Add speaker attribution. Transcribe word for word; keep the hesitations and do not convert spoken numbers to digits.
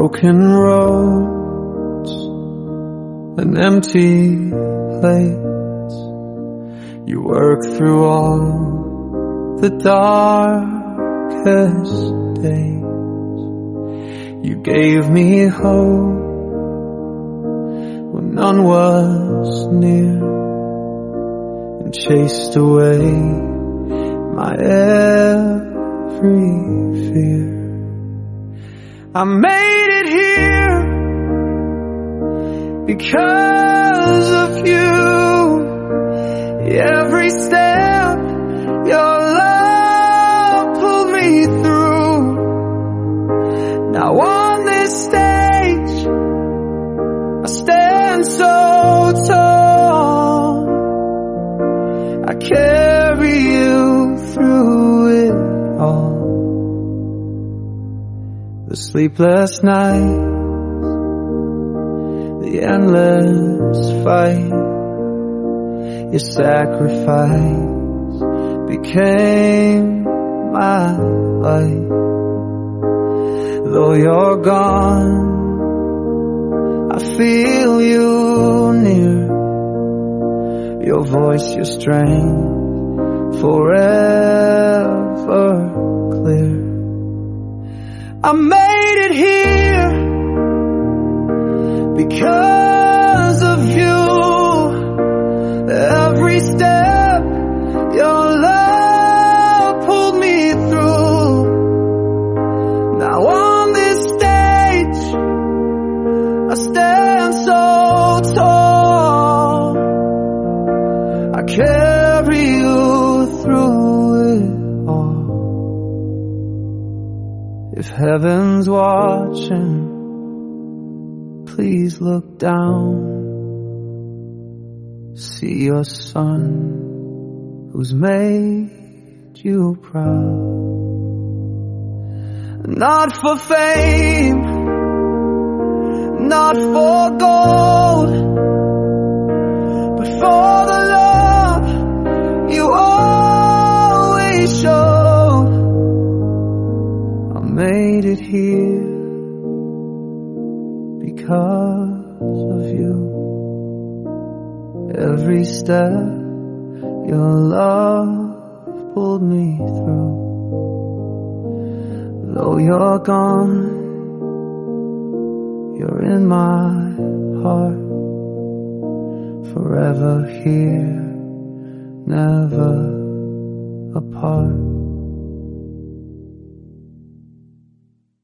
Speaker 1: broken roads and empty plates. You work through all the darkest days. You gave me hope when none was near, and chased away my every fear. I made it here because of you. Every step your love pulled me through. Now on this stage I stand so tall. I carry you through it all. The sleepless nights, the endless fight, your sacrifice became my light. Though you're gone, I feel you near. Your voice, your strength, forever clear. I made it here because of you. Every step your love pulled me through. Now on this stage I stand so tall. I carry you through it all. If heaven's watching, please look down. See your son who's made you proud. Not for fame, not for gold, but for the love you always showed. I made it here because of you. Every step your love pulled me through. Though you're gone, you're in my heart. Forever here, never apart.